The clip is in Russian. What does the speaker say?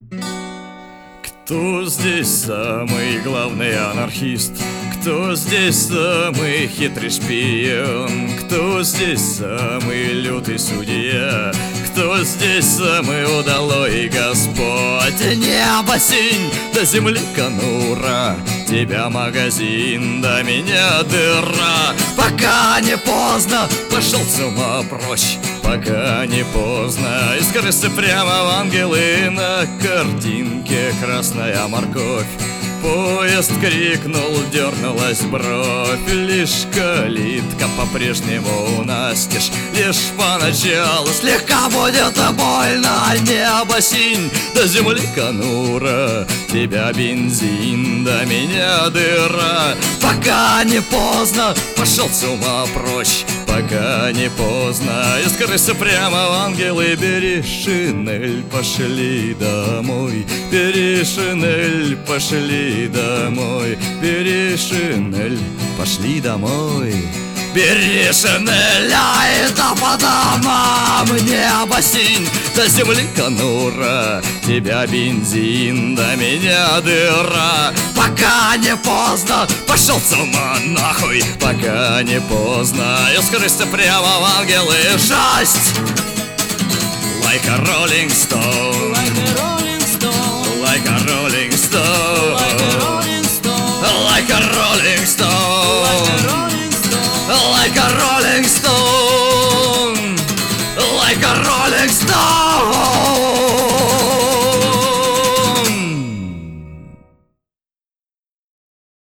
Кто здесь самый главный анархист? Кто здесь самый хитрый шпион? Кто здесь самый лютый судья? Кто здесь самый удалой Господь? Небо синь, до земли конура, тебя магазин, до меня дыра. Пока не поздно, пошел с ума прочь. Пока не поздно, из крысы прямо в ангелы. На картинке красная морковь. Поезд крикнул, дернулась бровь. Лишь калитка по-прежнему настежь. Лишь поначалу слегка будет больно. Небо синь, до земли конура, тебя бензин, до меня дыра. Пока не поздно, пошел с ума прочь. Пока не поздно, из крысы прямо в ангелы. Бери шинель, пошли домой. Бери шинель, пошли домой. Бери шинель, пошли домой. Бери шинель, ай да по домам. Небо синь, до земли конура, тебя бензин, до меня дыра. Пока не поздно, пошел с ума нахуй. Пока не поздно, из крысы прямо в ангелы. Жесть! Like a rolling stone, Like a rolling stone, like a rolling stone.